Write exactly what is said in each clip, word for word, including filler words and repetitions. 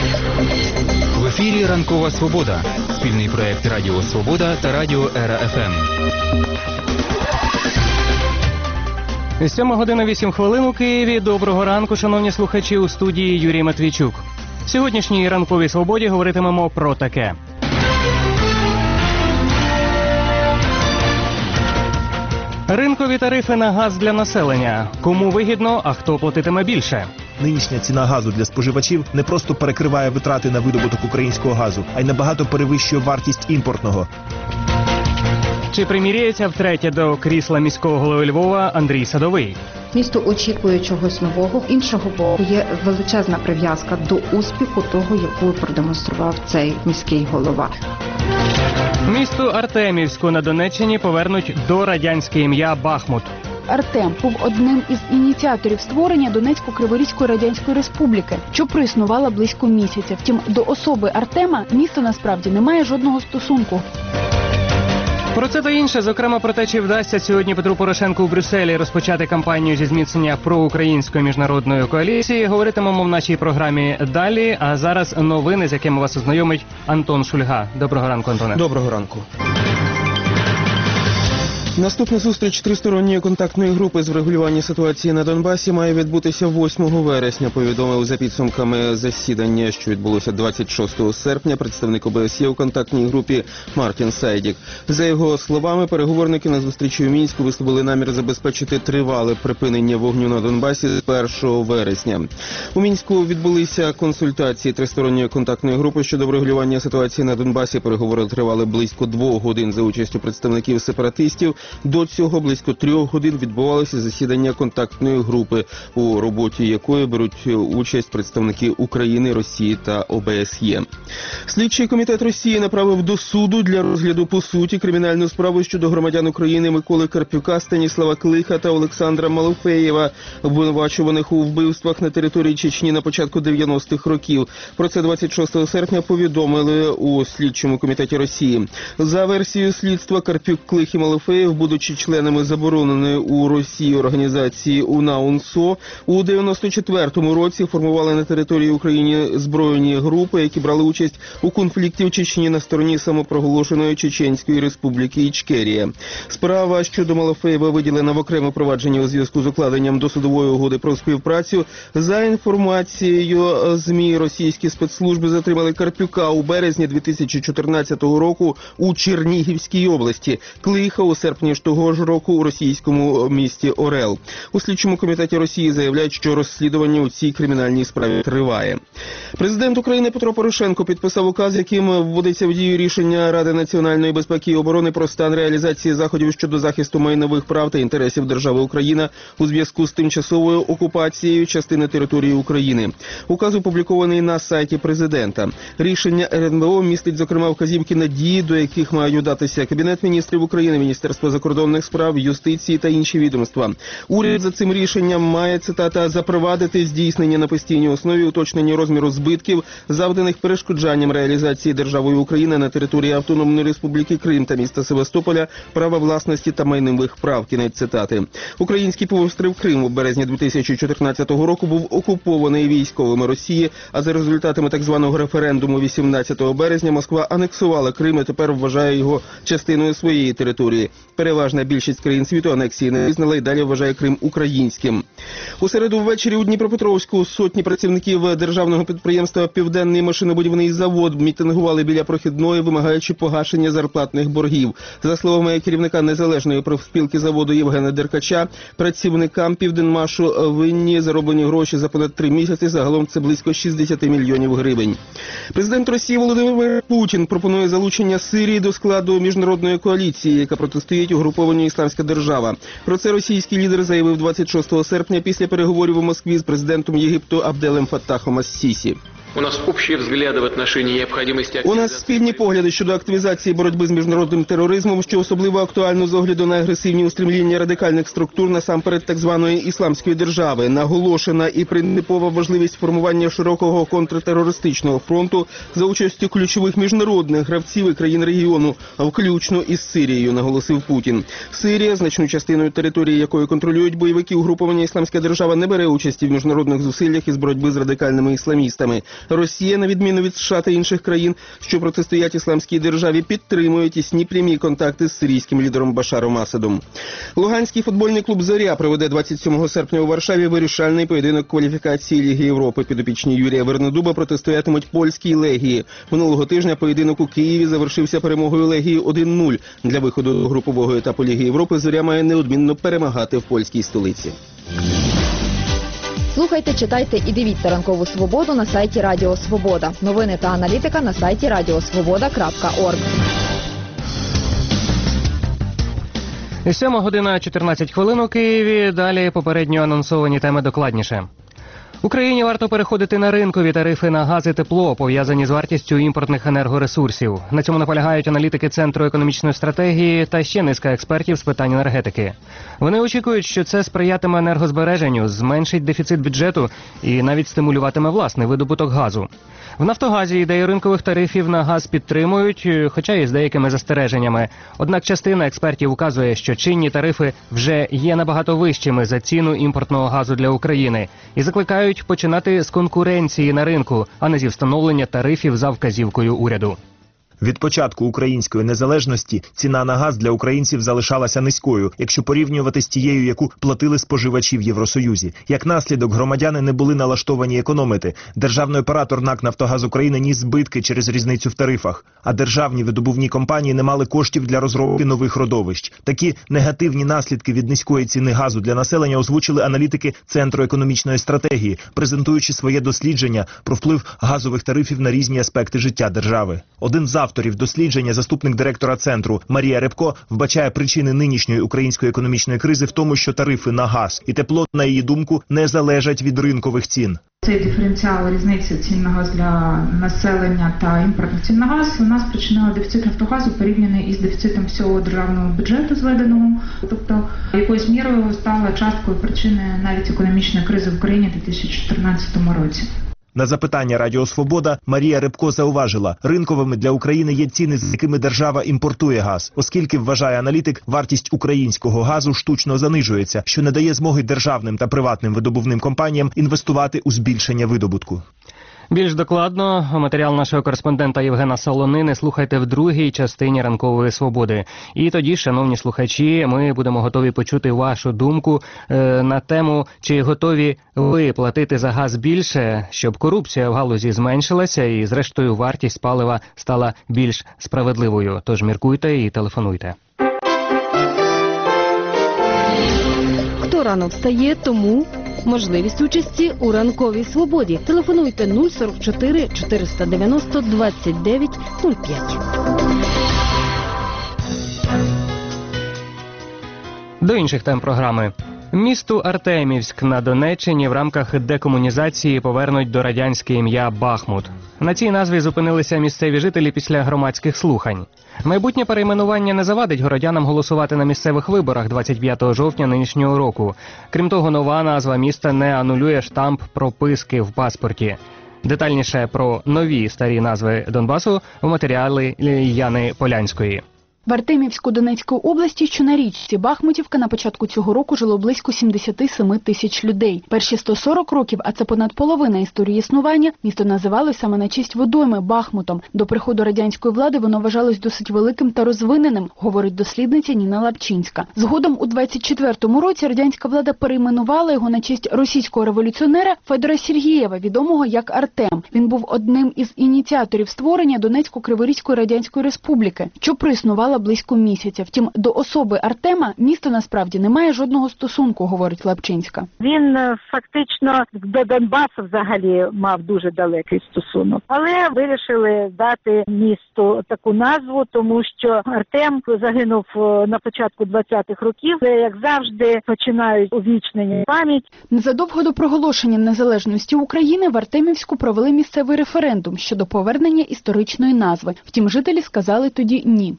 В ефірі «Ранкова Свобода» – спільний проєкт Радіо Свобода та Радіо Ера Еф Ем. сьома година вісім хвилин у Києві. Доброго ранку, шановні слухачі, у студії Юрій Матвійчук. В сьогоднішній «Ранковій Свободі» говоритимемо про таке. Ринкові тарифи на газ для населення. Кому вигідно, а хто платитиме більше? Нинішня ціна газу для споживачів не просто перекриває витрати на видобуток українського газу, а й набагато перевищує вартість імпортного. Чи приміряється втретє до крісла міського голови Львова Андрій Садовий? Місто очікує чогось нового. Іншого боку, є величезна прив'язка до успіху того, яку продемонстрував цей міський голова. Місту Артемівську на Донеччині повернуть до радянське ім'я Бахмут. Артем був одним із ініціаторів створення Донецько-Криворізької Радянської Республіки, що проіснувала близько місяця. Втім, до особи Артема місто насправді не має жодного стосунку. Про це та інше, зокрема про те, чи вдасться сьогодні Петру Порошенку у Брюсселі розпочати кампанію зі зміцнення проукраїнської міжнародної коаліції, говоритимемо в нашій програмі далі. А зараз новини, з якими вас ознайомить Антон Шульга. Доброго ранку, Антоне. Доброго ранку. Наступна зустріч тристоронньої контактної групи з врегулювання ситуації на Донбасі має відбутися восьмого вересня, повідомив за підсумками засідання, що відбулося двадцять шостого серпня, представник О Б С Є у контактній групі Мартін Сайдік. За його словами, переговорники на зустрічі у Мінську висловили намір забезпечити тривале припинення вогню на Донбасі з першого вересня. У Мінську відбулися консультації тристоронньої контактної групи щодо врегулювання ситуації на Донбасі. Переговори тривали близько двох годин за участю представників сепаратистів. До цього близько трьох годин відбувалося засідання контактної групи, у роботі якої беруть участь представники України, Росії та О Б С Є. Слідчий комітет Росії направив до суду для розгляду по суті кримінальну справу щодо громадян України Миколи Карпюка, Станіслава Клиха та Олександра Малофеєва, обвинувачуваних у вбивствах на території Чечні на початку дев'яностих років. Про це двадцять шостого серпня повідомили у слідчому комітеті Росії. За версією слідства, Карпюк, Клих і Малофеєв, будучи членами забороненої у Росії організації УНА-УНСО, у дев'яносто четвертому році формували на території України збройні групи, які брали участь у конфлікті в Чечні на стороні самопроголошеної Чеченської республіки Ічкерія. Справа щодо Малофеєва виділена в окреме провадження у зв'язку з укладенням досудової угоди про співпрацю. За інформацією ЗМІ, російські спецслужби затримали Карпюка у березні дві тисячі чотирнадцятого року у Чернігівській області, Клиха у серпні ж того ж року у російському місті Орел. У слідчому комітеті Росії заявляють, що розслідування у цій кримінальній справі триває. Президент України Петро Порошенко підписав указ, яким вводиться в дію рішення Ради національної безпеки і оборони про стан реалізації заходів щодо захисту майнових прав та інтересів держави Україна у зв'язку з тимчасовою окупацією частини території України. Указ опублікований на сайті президента. Рішення Ер Ен Бе О містить, зокрема, вказівки на дії, до яких мають вдатися Кабінет міністрів України, Міністерство закордонних справ, юстиції та інші відомства. Уряд за цим рішенням має, цитата, запровадити здійснення на постійній основі уточнення розміру збитків, завданих перешкоджанням реалізації державою України на території Автономної Республіки Крим та міста Севастополя права власності та майнових прав. Кінець цитати. Український півострів Крим у березні дві тисячі чотирнадцятого року був окупований військовими Росії, а за результатами так званого референдуму вісімнадцятого березня Москва анексувала Крим і тепер вважає його частиною своєї території. Переважна більшість країн світу анексії не визнала і далі вважає Крим українським. У середу ввечері у Дніпропетровську сотні працівників державного підприємства «Південний машинобудівний завод» мітингували біля прохідної, вимагаючи погашення зарплатних боргів. За словами керівника незалежної профспілки заводу Євгена Деркача, працівникам «Південмашу» винні зароблені гроші за понад три місяці, загалом це близько шістдесят мільйонів гривень. Президент Росії Володимир Путін пропонує залучення Сирії до складу міжнародної коаліції, яка протистоїть угрупованню «Ісламська держава». Про це російський лідер заявив двадцять шостого серпня після переговорів у Москві з президентом Єгипту Абделем Фаттахом ас-Сісі. У нас общі взгляди в отношении необхідності... У нас спільні погляди щодо активізації боротьби з міжнародним тероризмом, що особливо актуально з огляду на агресивні устремління радикальних структур, насамперед так званої Ісламської держави. Наголошена і принципова важливість формування широкого контртерористичного фронту за участю ключових міжнародних гравців і країн регіону, включно із Сирією, наголосив Путін. Сирія, значну частиною території якої контролюють бойовики угруповання Ісламська держава, не бере участі в міжнародних зусиллях із боротьби з радикальними ісламістами. Росія, на відміну від США та інших країн, що протистоять ісламській державі, підтримує тісні прямі контакти з сирійським лідером Башаром Асадом. Луганський футбольний клуб «Зоря» проведе двадцять сьомого серпня у Варшаві вирішальний поєдинок кваліфікації Ліги Європи. Підопічні Юрія Вернедуба протистоятимуть польській «Легії». Минулого тижня поєдинок у Києві завершився перемогою «Легії» один нуль. Для виходу до групового етапу Ліги Європи «Зоря» має неодмінно перемагати в польській столиці. Слухайте, читайте і дивіться «Ранкову свободу» на сайті Радіо Свобода. Новини та аналітика на сайті радіосвобода крапка орг. сьома година чотирнадцять хвилин у Києві. Далі попередньо анонсовані теми докладніше. Україні варто переходити на ринкові тарифи на газ і тепло, пов'язані з вартістю імпортних енергоресурсів. На цьому наполягають аналітики Центру економічної стратегії та ще низка експертів з питань енергетики. Вони очікують, що це сприятиме енергозбереженню, зменшить дефіцит бюджету і навіть стимулюватиме власний видобуток газу. В «Нафтогазі» ідею ринкових тарифів на газ підтримують, хоча і з деякими застереженнями. Однак частина експертів указує, що чинні тарифи вже є набагато вищими за ціну імпортного газу для України і закликають починати з конкуренції на ринку, а не зі встановлення тарифів за вказівкою уряду. Від початку української незалежності ціна на газ для українців залишалася низькою, якщо порівнювати з тією, яку платили споживачі в Євросоюзі. Як наслідок, громадяни не були налаштовані економити. Державний оператор НАК «Нафтогаз України» ніс збитки через різницю в тарифах, а державні видобувні компанії не мали коштів для розробки нових родовищ. Такі негативні наслідки від низької ціни газу для населення озвучили аналітики Центру економічної стратегії, презентуючи своє дослідження про вплив газових тарифів на різні аспекти життя держави. Один з авторів дослідження, заступник директора центру Марія Рябко, вбачає причини нинішньої української економічної кризи в тому, що тарифи на газ і тепло, на її думку, не залежать від ринкових цін. Цей диференціал різниці цін на газ для населення та імпортних цін на газ у нас спричинила дефіцит «Нафтогазу» порівняний із дефіцитом всього державного бюджету зведеного. Тобто, якоюсь мірою стала часткою причини навіть економічної кризи в Україні у дві тисячі чотирнадцятому році. На запитання Радіо Свобода Марія Рябко зауважила, ринковими для України є ціни, з якими держава імпортує газ, оскільки, вважає аналітик, вартість українського газу штучно занижується, що не дає змоги державним та приватним видобувним компаніям інвестувати у збільшення видобутку. Більш докладно матеріал нашого кореспондента Євгена Солонини слухайте в другій частині «Ранкової свободи». І тоді, шановні слухачі, ми будемо готові почути вашу думку е, на тему, чи готові ви платити за газ більше, щоб корупція в галузі зменшилася і, зрештою, вартість палива стала більш справедливою. Тож міркуйте і телефонуйте. Хто рано встає, тому можливість участі у «Ранковій свободі». Телефонуйте нуль сорок чотири чотириста дев'яносто двадцять дев'ять нуль п'ять. До інших тем програми. Місту Артемівськ на Донеччині в рамках декомунізації повернуть до радянське ім'я Бахмут. На цій назві зупинилися місцеві жителі після громадських слухань. Майбутнє перейменування не завадить городянам голосувати на місцевих виборах двадцять п'ятого жовтня нинішнього року. Крім того, нова назва міста не анулює штамп прописки в паспорті. Детальніше про нові старі назви Донбасу в матеріалі Яни Полянської. В Артемівську Донецької області, що на річці Бахмутівка, на початку цього року жило близько сімдесят сім тисяч людей. Перші сто сорок років, а це понад половина історії існування, місто називали саме на честь водойми Бахмутом. До приходу радянської влади воно вважалось досить великим та розвиненим, говорить дослідниця Ніна Лапчинська. Згодом у двадцять четвертому році радянська влада перейменувала його на честь російського революціонера Федора Сергієва, відомого як Артем. Він був одним із ініціаторів створення Донецько-Криворізької радянської республіки, що проіснувала близько місяця. Втім, до особи Артема місто насправді не має жодного стосунку, говорить Лапчинська. Він фактично до Донбасу взагалі мав дуже далекий стосунок. Але вирішили дати місту таку назву, тому що Артем загинув на початку двадцятих років. Це, як завжди, починають увічнення пам'ять. Незадовго до проголошення незалежності України в Артемівську провели місцевий референдум щодо повернення історичної назви. Втім, жителі сказали тоді ні. Тепер місто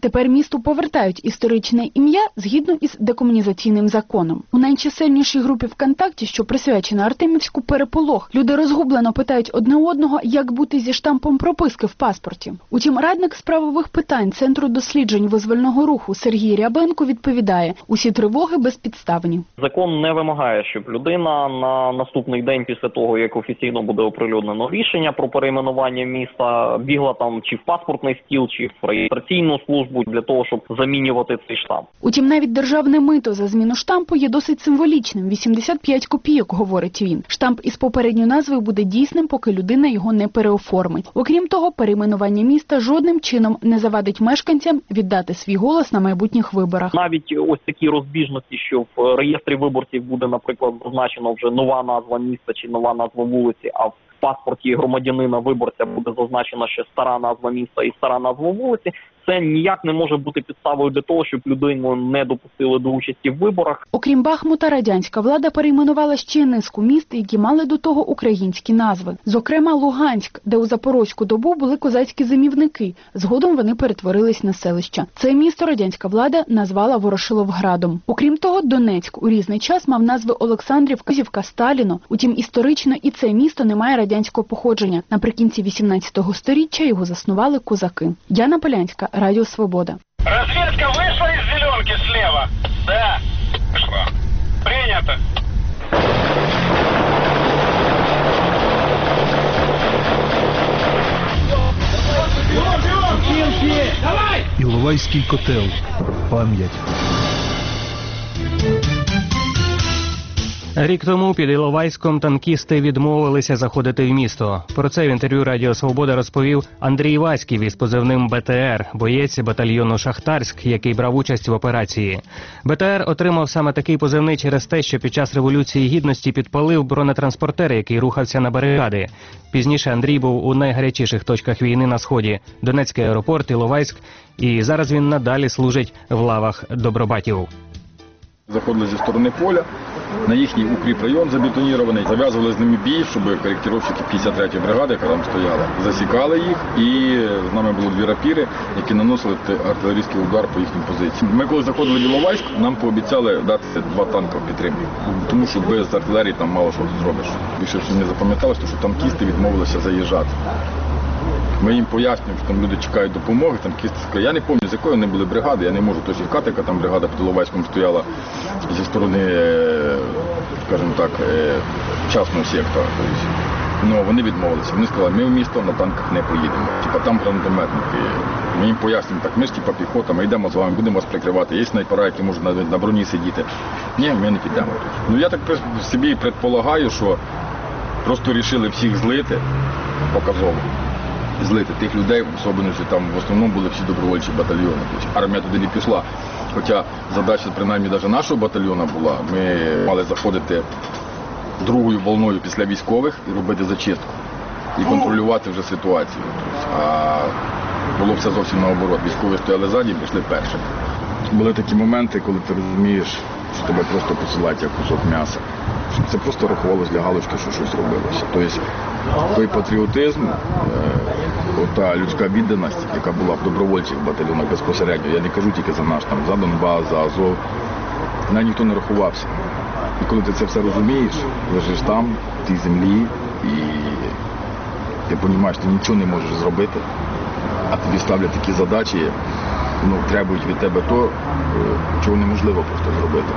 місту повертають історичне ім'я згідно із декомунізаційним законом. У найчисельнішій групі ВКонтакті, що присвячена Артемівську, переполох. Люди розгублено питають одне одного, як бути зі штампом прописки в паспорті. Утім, радник з правових питань Центру досліджень визвольного руху Сергій Рябенко відповідає, усі тривоги безпідставні. Закон не вимагає, щоб людина на наступний день після того, як офіційно буде оприлюднено рішення про перейменування міста, бігла там чи в паспортний стіл, чи в реєстраційну службу для того, щоб замінювати цей штамп. Утім, навіть державне мито за зміну штампу є досить символічним – вісімдесят п'ять копійок, говорить він. Штамп із попередньою назвою буде дійсним, поки людина його не переоформить. Окрім того, перейменування міста жодним чином не завадить мешканцям віддати свій голос на майбутніх виборах. Навіть ось такі розбіжності, що в реєстрі виборців буде, наприклад, зазначено вже нова назва міста чи нова назва вулиці, а в паспорті громадянина-виборця буде зазначена ще стара назва міста і стара назва вулиці, це ніяк не може бути підставою для того, щоб людину не допустили до участі в виборах. Окрім Бахмута, радянська влада перейменувала ще низку міст, які мали до того українські назви. Зокрема, Луганськ, де у Запорозьку добу були козацькі зимівники. Згодом вони перетворились на селища. Це місто радянська влада назвала Ворошиловградом. Окрім того, Донецьк у різний час мав назви Олександрів, Козівка, Сталіно. Утім, історично і це місто не має радянського походження. Наприкінці вісімнадцятого сторіччя його заснували козаки. Яна Полянська, Радіо Свобода. Разведка вышла из зеленки слева? Да. Вышла. Принято. Іловайський котел. Пам'ять. Рік тому під Іловайськом танкісти відмовилися заходити в місто. Про це в інтерв'ю Радіо Свобода розповів Андрій Васьків із позивним БТР, боєць батальйону «Шахтарськ», який брав участь в операції. БТР отримав саме такий позивний через те, що під час Революції Гідності підпалив бронетранспортер, який рухався на барикади. Пізніше Андрій був у найгарячіших точках війни на Сході – Донецький аеропорт, Іловайськ, і зараз він надалі служить в лавах добробатів. Заходили зі сторони поля, на їхній укріпрайон забетонірований, зав'язували з ними бій, щоб коректировщики п'ятдесят третьої бригади, яка там стояла, засікали їх, і з нами було дві рапіри, які наносили артилерійський удар по їхнім позиціям. Ми коли заходили в Іловайськ, нам пообіцяли дати два танки в підтримку, тому що без артилерії там мало що зробиш. Більше що мені запам'яталось, що танкісти відмовилися заїжджати. Ми їм пояснюємо, що там люди чекають допомоги, там кісти сказали, я не пам'ятаю, з якої вони були бригади, я не можу точно сказати, яка там бригада під Іловайськом стояла зі сторони, скажімо так, частного сектора. Ну, вони відмовилися, вони сказали, ми в місто на танках не поїдемо, типа там гранатометники. Ми їм пояснюємо, так, ми ж типа піхота, ми йдемо з вами, будемо вас прикривати, є снайпера, які можуть на, на броні сидіти. Ні, ми не підемо. Ну, я так собі предполагаю, що просто вирішили всіх злити показово. Злити тих людей, особливо, що там в основному були всі добровольчі батальйони. Тобто армія туди не пішла. Хоча задача, принаймні, навіть нашого батальйону була, ми мали заходити другою волною після військових і робити зачистку. І контролювати вже ситуацію. А було все зовсім наоборот. Військові стояли ззаді, пішли першими. Були такі моменти, коли ти розумієш, що тебе просто посилають як кусок м'яса. Це просто рахувалось для галочки, що щось робилося. Тобто той патріотизм, та людська відданість, яка була в добровольчих батальйонах безпосередньо, я не кажу тільки за наш, там, за Донбас, за Азов, на ніхто не рахувався. І коли ти це все розумієш, лежиш там, в тій землі, і ти розумієш, ти нічого не можеш зробити, а тобі ставлять такі задачі, ну, требують від тебе то, чого неможливо просто зробити.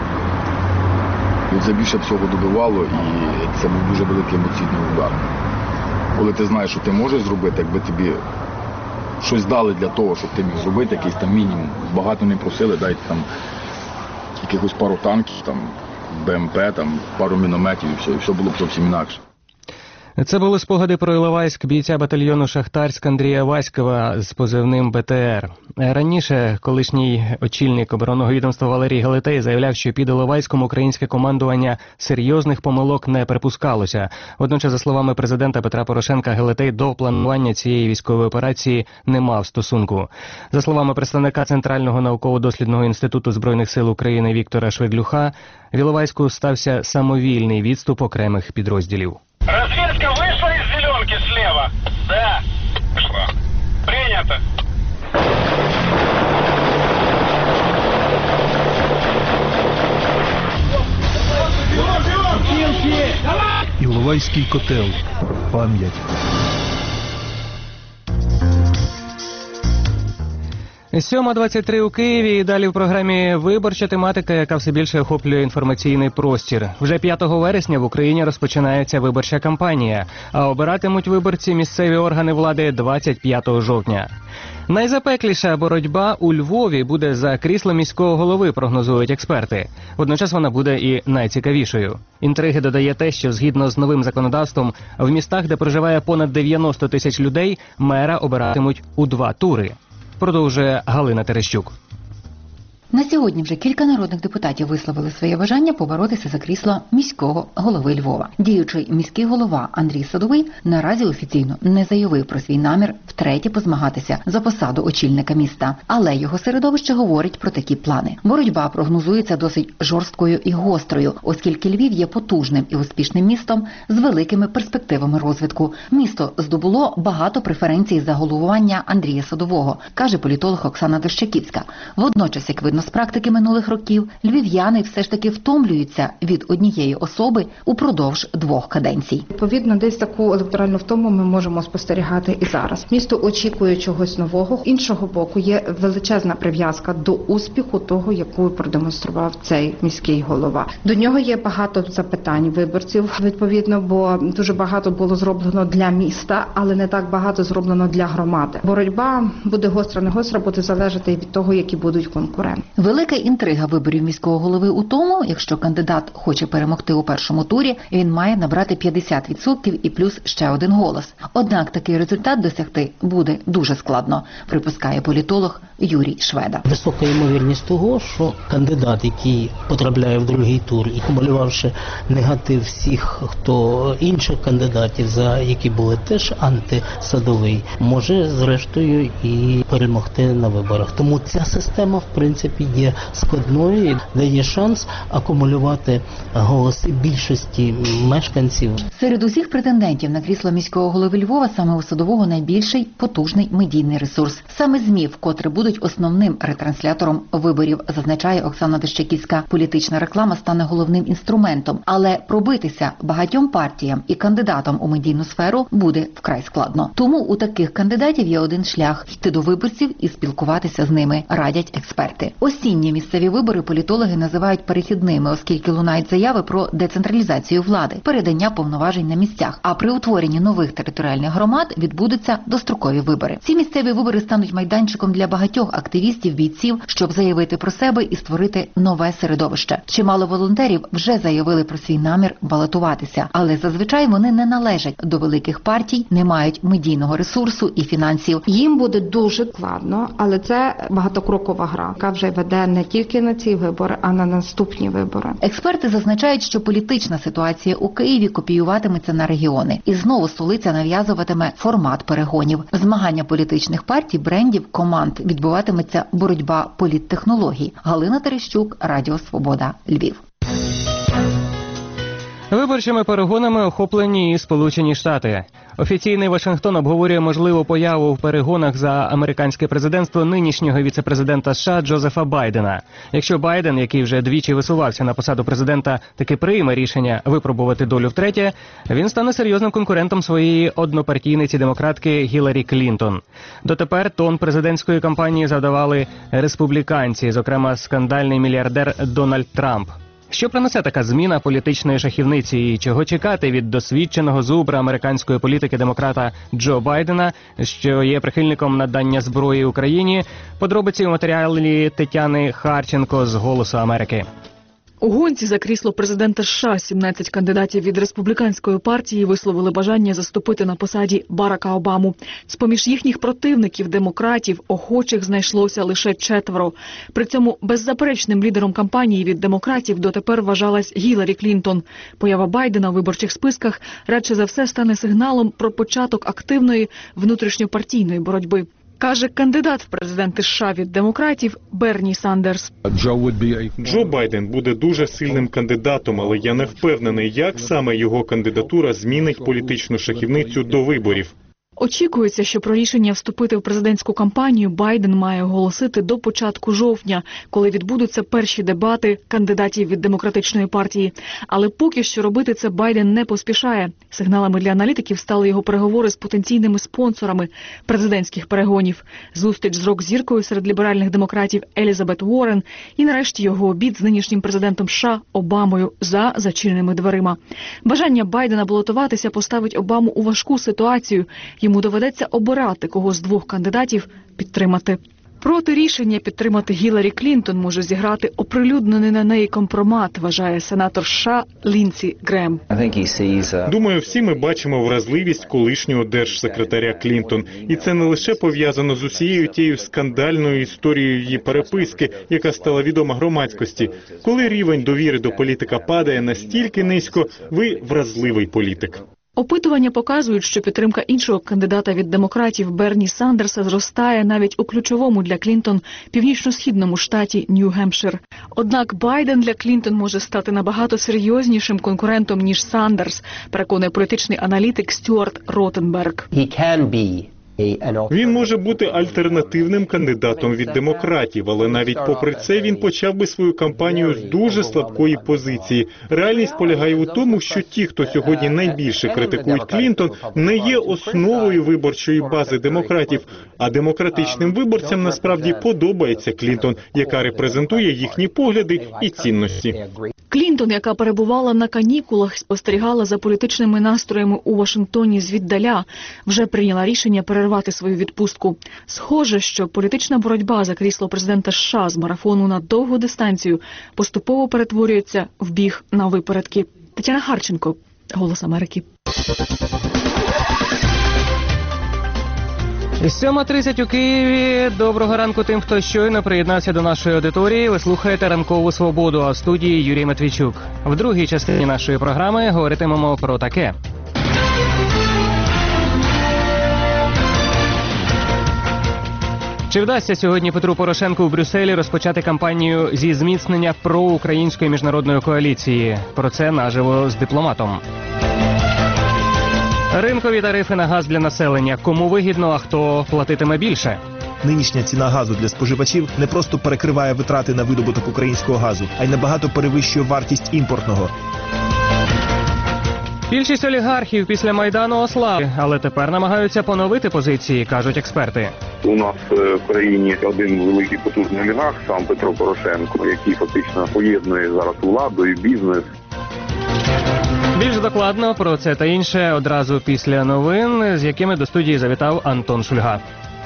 І це більше всього добивало, і це був дуже великий емоційний удар. Коли ти знаєш, що ти можеш зробити, якби тобі щось дали для того, щоб ти міг зробити, якийсь там мінімум. Багато не просили, дайте там якихось пару танків, там, БМП, там, пару мінометів і все, і все було б зовсім інакше. Це були спогади про Іловайськ бійця батальйону «Шахтарськ» Андрія Васькова з позивним БТР. Раніше колишній очільник оборонного відомства Валерій Гелетей заявляв, що під Іловайськом українське командування серйозних помилок не припускалося. Водночас, за словами президента Петра Порошенка, Гелетей до планування цієї військової операції не мав стосунку. За словами представника Центрального науково-дослідного інституту Збройних сил України Віктора Швеглюха, в Іловайську стався самовільний відступ окремих підрозділів. Разведка вышла из зеленки слева? Да. Вышла. Принято. Іловайський котел. Пам'ять. сьома двадцять три у Києві і далі в програмі виборча тематика, яка все більше охоплює інформаційний простір. Вже п'ятого вересня в Україні розпочинається виборча кампанія, а обиратимуть виборці місцеві органи влади двадцять п'ятого жовтня. Найзапекліша боротьба у Львові буде за крісло міського голови, прогнозують експерти. Водночас вона буде і найцікавішою. Інтриги додає те, що згідно з новим законодавством в містах, де проживає понад дев'яносто тисяч людей, мера обиратимуть у два тури. Продовжує Галина Терещук. На сьогодні вже кілька народних депутатів висловили своє бажання поборотися за крісло міського голови Львова. Діючий міський голова Андрій Садовий наразі офіційно не заявив про свій намір втретє позмагатися за посаду очільника міста. Але його середовище говорить про такі плани. Боротьба прогнозується досить жорсткою і гострою, оскільки Львів є потужним і успішним містом з великими перспективами розвитку. Місто здобуло багато преференцій за головування Андрія Садового, каже політолог Оксана Дощаківська. Водночас, як видно з практики минулих років, львів'яни все ж таки втомлюються від однієї особи упродовж двох каденцій. Відповідно, десь таку електоральну втому ми можемо спостерігати і зараз. Місто очікує чогось нового. З іншого боку, є величезна прив'язка до успіху того, яку продемонстрував цей міський голова. До нього є багато запитань виборців, відповідно, бо дуже багато було зроблено для міста, але не так багато зроблено для громади. Боротьба буде гостра, не гостра, буде залежати від того, які будуть конкуренти. Велика інтрига виборів міського голови у тому, якщо кандидат хоче перемогти у першому турі, він має набрати п'ятдесят відсотків і плюс ще один голос. Однак такий результат досягти буде дуже складно, припускає політолог Юрій Шведа. Висока ймовірність того, що кандидат, який потрапляє в другий тур і акумулювавши негатив всіх, хто інших кандидатів, за які були теж антисадовий, може зрештою і перемогти на виборах. Тому ця система, в принципі, є складною і дає шанс акумулювати голоси більшості мешканців. Серед усіх претендентів на крісло міського голови Львова саме у Садового найбільший потужний медійний ресурс. Саме ЗМІ вкотре будуть основним ретранслятором виборів, зазначає Оксана Дощаківська. Політична реклама стане головним інструментом, але пробитися багатьом партіям і кандидатам у медійну сферу буде вкрай складно. Тому у таких кандидатів є один шлях – йти до виборців і спілкуватися з ними, радять експерти. Осінні місцеві вибори політологи називають перехідними, оскільки лунають заяви про децентралізацію влади, передання повноважень на місцях. А при утворенні нових територіальних громад відбудуться дострокові вибори. Ці місцеві вибори стануть майданчиком для багатьох активістів, бійців, щоб заявити про себе і створити нове середовище. Чимало волонтерів вже заявили про свій намір балотуватися, але зазвичай вони не належать до великих партій, не мають медійного ресурсу і фінансів. Їм буде дуже складно, але це багатокрокова гра, яка вже веде не тільки на ці вибори, а на наступні вибори. Експерти зазначають, що політична ситуація у Києві копіюватиметься на регіони. І знову столиця нав'язуватиме формат перегонів. Змагання політичних партій, брендів, команд відбуватиметься боротьба політтехнологій. Галина Терещук, Радіо Свобода, Львів. Виборчими перегонами охоплені і Сполучені Штати. Офіційний Вашингтон обговорює можливу появу в перегонах за американське президентство нинішнього віце-президента США Джозефа Байдена. Якщо Байден, який вже двічі висувався на посаду президента, таки прийме рішення випробувати долю втретє, він стане серйозним конкурентом своєї однопартійниці-демократки Гіларі Клінтон. Дотепер тон президентської кампанії завдавали республіканці, зокрема скандальний мільярдер Дональд Трамп. Що принесе така зміна політичної шахівниці і чого чекати від досвідченого зубра американської політики демократа Джо Байдена, що є прихильником надання зброї Україні? Подробиці у матеріалі Тетяни Харченко з «Голосу Америки». У гонці за крісло президента США сімнадцять кандидатів від республіканської партії висловили бажання заступити на посаді Барака Обаму. З-поміж їхніх противників, демократів, охочих знайшлося лише четверо. При цьому беззаперечним лідером кампанії від демократів дотепер вважалась Гіларі Клінтон. Поява Байдена у виборчих списках радше за все стане сигналом про початок активної внутрішньопартійної боротьби. Каже кандидат в президенти США від демократів Берні Сандерс. Джо Байден буде дуже сильним кандидатом, але я не впевнений, як саме його кандидатура змінить політичну шахівницю до виборів. Очікується, що про рішення вступити в президентську кампанію Байден має оголосити до початку жовтня, коли відбудуться перші дебати кандидатів від Демократичної партії. Але поки що робити це Байден не поспішає. Сигналами для аналітиків стали його переговори з потенційними спонсорами президентських перегонів, зустріч з рок-зіркою серед ліберальних демократів Елізабет Уоррен і, нарешті, його обід з нинішнім президентом США Обамою за зачиненими дверима. Бажання Байдена балотуватися поставить Обаму у важку ситуацію. Йому доведеться обирати, кого з двох кандидатів підтримати. Проти рішення підтримати Гіларі Клінтон може зіграти оприлюднений на неї компромат, вважає сенатор США Лінсі Грем. Думаю, всі ми бачимо вразливість колишнього держсекретаря Клінтон. І це не лише пов'язано з усією тією скандальною історією її переписки, яка стала відома громадськості. Коли рівень довіри до політика падає настільки низько, ви вразливий політик. Опитування показують, що підтримка іншого кандидата від демократів Берні Сандерса зростає навіть у ключовому для Клінтон північно-східному штаті Нью-Гемпшир. Однак Байден для Клінтон може стати набагато серйознішим конкурентом, ніж Сандерс, переконує політичний аналітик Стюарт Ротенберг. Він може бути альтернативним кандидатом від демократів, але навіть попри це він почав би свою кампанію з дуже слабкої позиції. Реальність полягає у тому, що ті, хто сьогодні найбільше критикують Клінтон, не є основою виборчої бази демократів, а демократичним виборцям насправді подобається Клінтон, яка репрезентує їхні погляди і цінності. Клінтон, яка перебувала на канікулах, спостерігала за політичними настроями у Вашингтоні звіддаля, вже прийняла рішення перервати свою відпустку. Схоже, що політична боротьба за крісло президента США з марафону на довгу дистанцію поступово перетворюється в біг на випередки. Тетяна Харченко, «Голос Америки». сьома тридцять у Києві. Доброго ранку тим, хто щойно приєднався до нашої аудиторії. Ви слухаєте «Ранкову свободу», а в студії Юрій Матвійчук. В другій частині нашої програми говоритимемо про таке. Чи вдасться сьогодні Петру Порошенку в Брюсселі розпочати кампанію зі зміцнення проукраїнської міжнародної коаліції? Про це наживо з дипломатом. Ринкові тарифи на газ для населення. Кому вигідно, а хто платитиме більше? Нинішня ціна газу для споживачів не просто перекриває витрати на видобуток українського газу, а й набагато перевищує вартість імпортного. Більшість олігархів після Майдану ослабли, але тепер намагаються поновити позиції, кажуть експерти. У нас в країні один великий потужний олігарх, сам Петро Порошенко, який фактично поєднує зараз владу і бізнес. Більш докладно про це та інше одразу після новин, з якими до студії завітав Антон Шульга.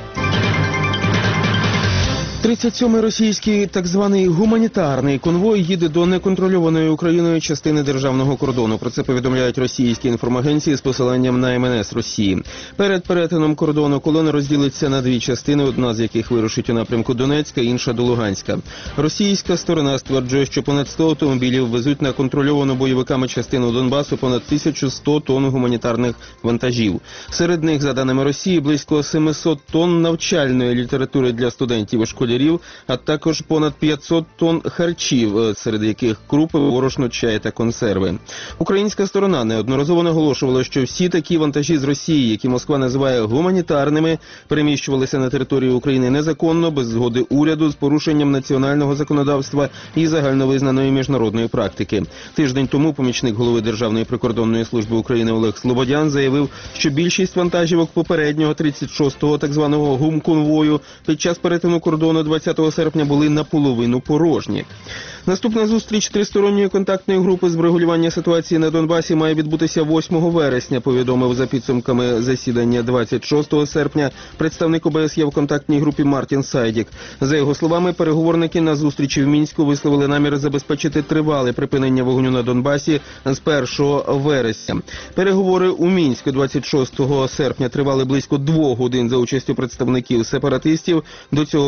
тридцять сьомий російський так званий гуманітарний конвой їде до неконтрольованої Україною частини державного кордону. Про це повідомляють російські інформагенції з посиланням на ем ен ес Росії. Перед перетином кордону колона розділиться на дві частини, одна з яких вирушить у напрямку Донецька, інша до Луганська. Російська сторона стверджує, що понад сто автомобілів везуть на контрольовану бойовиками частину Донбасу понад тисячу сто тонн гуманітарних вантажів. Серед них, за даними Росії, близько сімсот тонн навчальної літератури для студентів і школярів, а також понад п'ятсот тонн харчів, серед яких крупи, борошно, чай та консерви. Українська сторона неодноразово наголошувала, що всі такі вантажі з Росії, які Москва називає гуманітарними, переміщувалися на територію України незаконно, без згоди уряду, з порушенням національного законодавства і загальновизнаної міжнародної практики. Тиждень тому помічник голови Державної прикордонної служби України Олег Слободян заявив, що більшість вантажівок попереднього тридцять шостого так званого гумконвою під час перетину кордону двадцятого серпня були наполовину порожні. Наступна зустріч тристоронньої контактної групи з врегулювання ситуації на Донбасі має відбутися восьмого вересня, повідомив за підсумками засідання двадцять шостого серпня представник о бе ес є в контактній групі Мартін Сайдік. За його словами, переговорники на зустрічі в Мінську висловили намір забезпечити тривале припинення вогню на Донбасі з першого вересня. Переговори у Мінську двадцять шостого серпня тривали близько двох годин за участю представників сепаратистів, до цього близько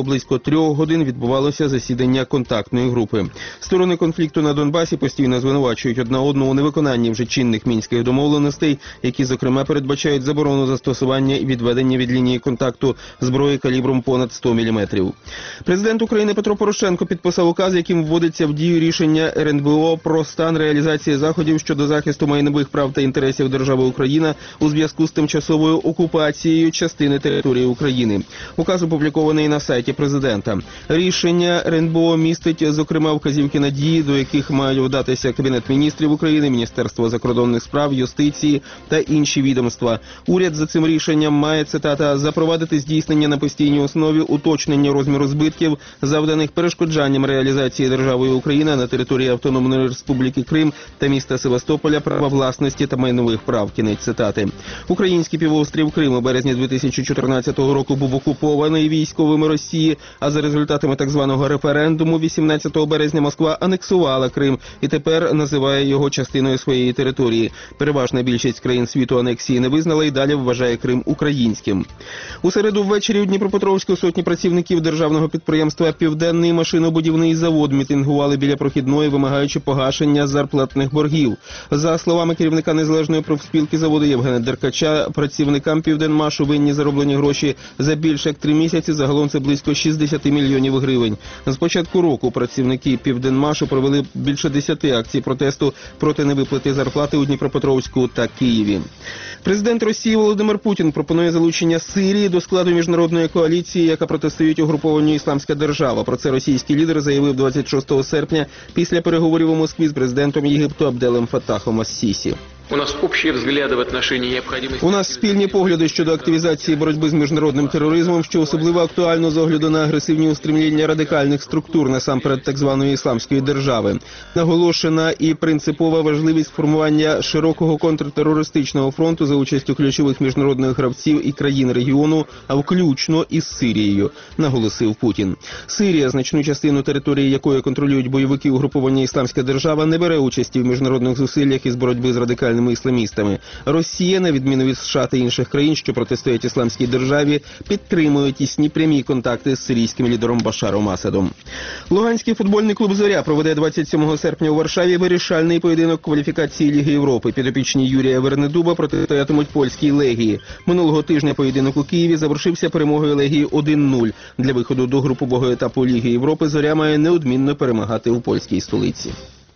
трьох годин відбувалося засідання контактної групи. Сторони конфлікту на Донбасі постійно звинувачують одна одну у невиконанні вже чинних мінських домовленостей, які, зокрема, передбачають заборону застосування і відведення від лінії контакту зброї калібром понад сто міліметрів. Президент України Петро Порошенко підписав указ, яким вводиться в дію рішення ер ен бе о про стан реалізації заходів щодо захисту майнових прав та інтересів держави Україна у зв'язку з тимчасовою окупацією частини території України. Указ опублікований на сайті президента. Рішення ер ен бе о містить, зокрема, вказівки на дії, до яких мають вдатися Кабінет міністрів України, Міністерство закордонних справ, юстиції та інші відомства. Уряд за цим рішенням має, цитата, запровадити здійснення на постійній основі уточнення розміру збитків, завданих перешкоджанням реалізації державою Україна на території Автономної Республіки Крим та міста Севастополя права власності та майнових прав. Кінець цитати. Український півострів Крим у березні дві тисячі чотирнадцятого року був окупований військовими Росії, а за результатами так званого референдуму вісімнадцятого березня Москва анексувала Крим і тепер називає його частиною своєї території. Переважна більшість країн світу анексії не визнала і далі вважає Крим українським. У середу ввечері у Дніпропетровську сотні працівників державного підприємства «Південний машинобудівний завод» мітингували біля прохідної, вимагаючи погашення зарплатних боргів. За словами керівника незалежної профспілки заводу Євгена Деркача, працівникам «Південмашу» винні зароблені гроші за більше як три місяці, загалом це близько шістдесят мільйонів гривень. З початку року працівники «Південмашу» провели більше десяти акцій протесту проти невиплати зарплати у Дніпропетровську та Києві. Президент Росії Володимир Путін пропонує залучення Сирії до складу міжнародної коаліції, яка протистоїть угрупованню «Ісламська держава». Про це російський лідер заявив двадцять шостого серпня після переговорів у Москві з президентом Єгипту Абделем Фаттахом ас-Сісі. У нас общие взгляды в отношении необходимости... У нас спільні погляди щодо активізації боротьби з міжнародним тероризмом, що особливо актуально з огляду на агресивні устремління радикальних структур, насамперед так званої Ісламської держави. Наголошена і принципова важливість формування широкого контртерористичного фронту за участю ключових міжнародних гравців і країн регіону, а включно із Сирією, наголосив Путін. Сирія, значну частину території якої контролюють бойовики угруповання Ісламська держава, не бере участі в міжнародних зусиллях із боротьби з радикальними ісламістами. Росія, на відміну від США та інших країн, що протистоять Ісламській державі, підтримує тісні прямі контакти з сирійським лідером Башаром Асадом. Луганський футбольний клуб «Зоря» проведе двадцять сьомого серпня у Варшаві вирішальний поєдинок кваліфікації Ліги Європи. Підопічні Юрія Вернедуба протистоятимуть польській «Легії». Минулого тижня поєдинок у Києві завершився перемогою «Легії» один нуль. Для виходу до групового етапу Ліги Європи «Зоря» має неодмінно перемагати у польській столиці.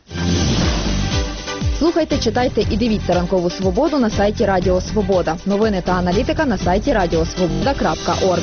Слухайте, читайте і дивіться «Ранкову свободу» на сайті Радіо Свобода. Новини та аналітика на сайті радіо свобода крапка орг.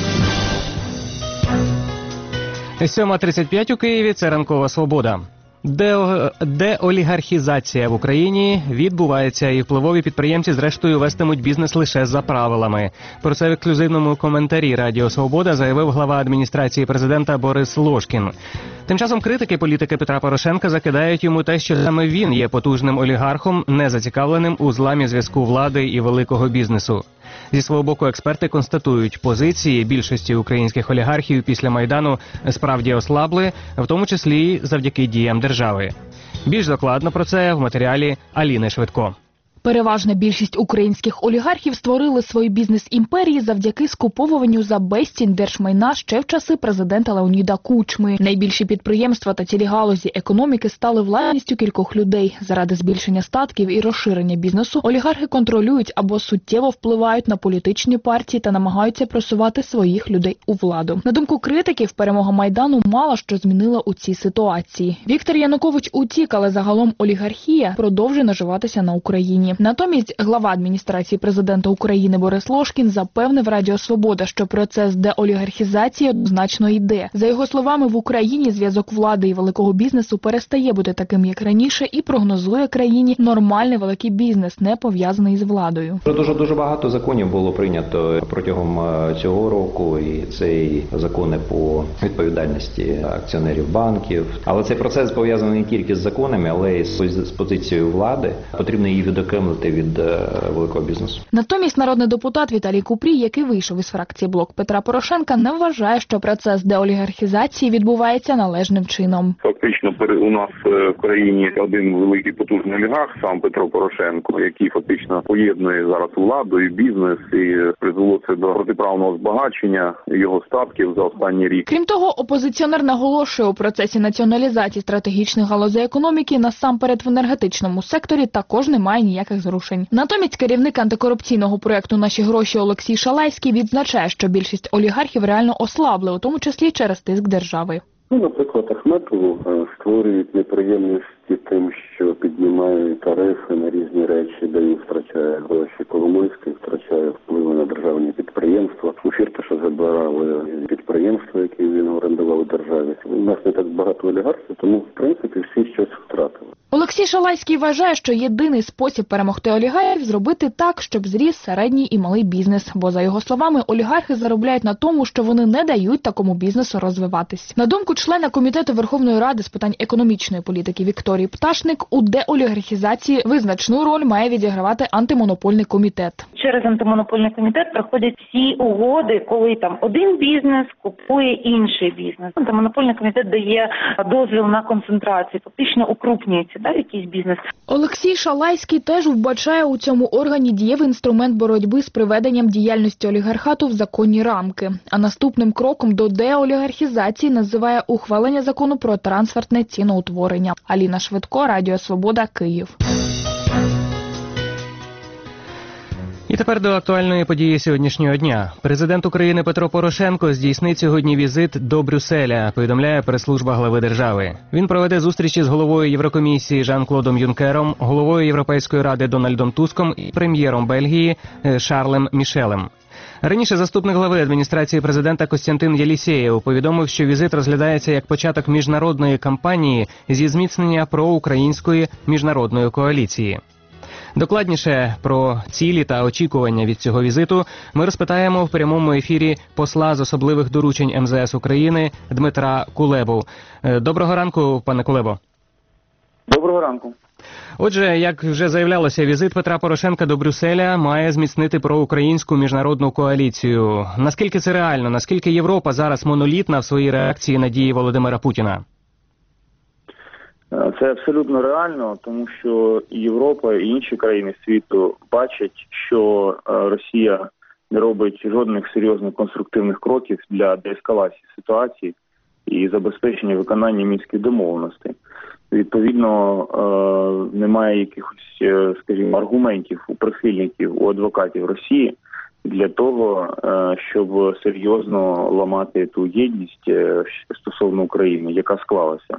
сьома тридцять п'ять у Києві – це «Ранкова свобода». Де... Деолігархізація в Україні відбувається, і впливові підприємці зрештою вестимуть бізнес лише за правилами. Про це в ексклюзивному коментарі Радіо Свобода заявив глава адміністрації президента Борис Лошкін. Тим часом критики політики Петра Порошенка закидають йому те, що саме він є потужним олігархом, не зацікавленим у зламі зв'язку влади і великого бізнесу. Зі свого боку експерти констатують, позиції більшості українських олігархів після Майдану справді ослабли, в тому числі завдяки діям держави. Більш докладно про це в матеріалі Аліни Швидко. Переважна більшість українських олігархів створили свої бізнес-імперії завдяки скуповуванню за безцінь держмайна ще в часи президента Леоніда Кучми. Найбільші підприємства та цілі галузі економіки стали власністю кількох людей. Заради збільшення статків і розширення бізнесу олігархи контролюють або суттєво впливають на політичні партії та намагаються просувати своїх людей у владу. На думку критиків, перемога Майдану мало що змінила у цій ситуації. Віктор Янукович утік, але загалом олігархія продовжує наживатися на Україні. Натомість глава адміністрації президента України Борис Лошкін запевнив Радіо Свобода, що процес деолігархізації однозначно йде. За його словами, в Україні зв'язок влади і великого бізнесу перестає бути таким, як раніше, і прогнозує країні нормальний великий бізнес, не пов'язаний з владою. Дуже-дуже багато законів було прийнято протягом цього року, і це і закони по відповідальності акціонерів банків. Але цей процес пов'язаний не тільки з законами, але й з позицією влади. Потрібно її відокремити відокремити від великого бізнесу. Натомість народний депутат Віталій Купрій, який вийшов із фракції «Блок Петра Порошенка», не вважає, що процес деолігархізації відбувається належним чином. Фактично у нас в країні один великий потужний олігарх, сам Петро Порошенко, який фактично поєднує зараз владу і бізнес, і призвело це до протиправного збагачення його статків за останній рік. Крім того, опозиціонер наголошує, у процесі націоналізації стратегічних галузей економіки насамперед в енергетичному секторі також немає ніяких зрушень. Натомість керівник антикорупційного проєкту «Наші гроші» Олексій Шалайський відзначає, що більшість олігархів реально ослабли, у тому числі через тиск держави. Ну, наприклад, Ахметову створюють неприємності тим, що піднімають тарифи на різні речі, де він втрачає гроші. Коломойський втрачає впливи на державні підприємства. У Фірташа забирали підприємства, які він орендував у державі. У нас не так багато олігархів, тому, в принципі, всі щось втратили. Олексій Шалайський вважає, що єдиний спосіб перемогти олігархів – зробити так, щоб зріс середній і малий бізнес. Бо, за його словами, олігархи заробляють на тому, що вони не дають такому бізнесу розвиватись. На думку члена Комітету Верховної Ради з питань економічної політики Вікторії Пташник, у деолігархізації визначну роль має відігравати антимонопольний комітет. Через антимонопольний комітет проходять всі угоди, коли там один бізнес купує інший бізнес. Антимонопольний комітет дає дозвіл на концентрацію, фактично укрупнюється да, якийсь бізнес. Олексій Шалайський теж вбачає у цьому органі дієвий інструмент боротьби з приведенням діяльності олігархату в законні рамки. А наступним кроком до деолігархізації називає ухвалення закону про трансфертне ціноутворення. Аліна Швидко, Радіо Свобода, Київ. І тепер до актуальної події сьогоднішнього дня. Президент України Петро Порошенко здійснить сьогодні візит до Брюсселя, повідомляє прес-служба глави держави. Він проведе зустрічі з головою Єврокомісії Жан-Клодом Юнкером, головою Європейської ради Дональдом Туском і прем'єром Бельгії Шарлем Мішелем. Раніше заступник глави адміністрації президента Костянтин Єлісєєв повідомив, що візит розглядається як початок міжнародної кампанії зі зміцнення проукраїнської міжнародної коаліції. Докладніше про цілі та очікування від цього візиту ми розпитаємо в прямому ефірі посла з особливих доручень ем зе ес України Дмитра Кулебу. Доброго ранку, пане Кулебо. Доброго ранку. Отже, як вже заявлялося, візит Петра Порошенка до Брюсселя має зміцнити проукраїнську міжнародну коаліцію. Наскільки це реально? Наскільки Європа зараз монолітна в своїй реакції на дії Володимира Путіна? Це абсолютно реально, тому що і Європа, і інші країни світу бачать, що Росія не робить жодних серйозних конструктивних кроків для деескалації ситуації і забезпечення виконання мінських домовленостей. Відповідно, немає якихось, скажімо, аргументів у прихильників, у адвокатів Росії для того, щоб серйозно ламати ту єдність стосовно України, яка склалася.